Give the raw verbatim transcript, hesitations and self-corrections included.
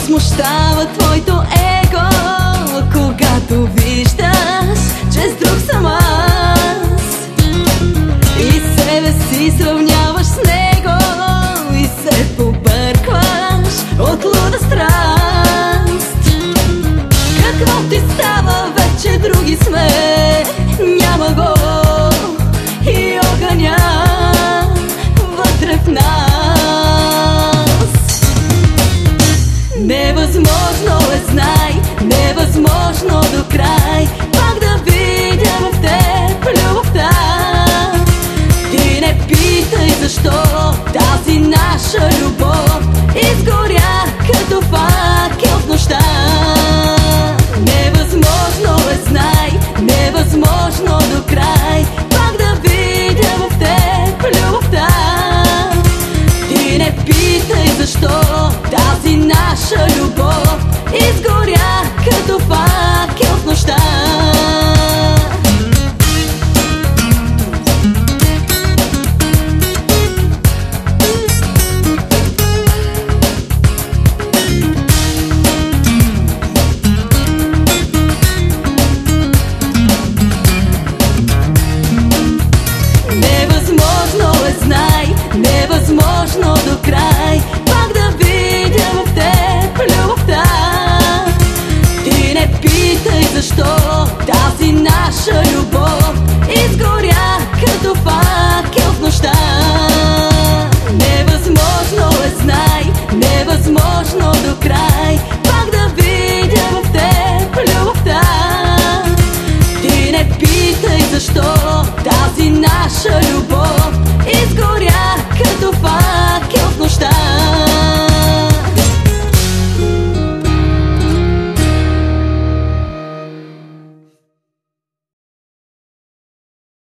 смущава твоето его, когато виждаш, че с друг съм аз и себе си сравняваш с него и се побъркваш от луда страст. Какво ти става, вече други сме, няма го и огъня вътре в нас. Невъзможно е, знай, невъзможно до край.